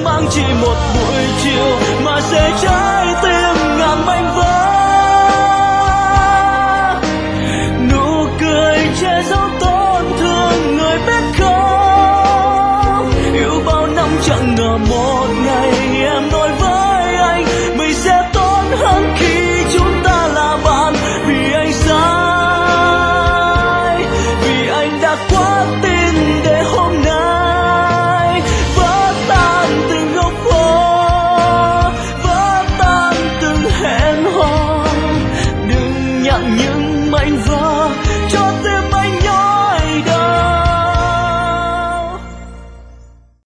mang chỉ một buổi chiều mà sẽ trái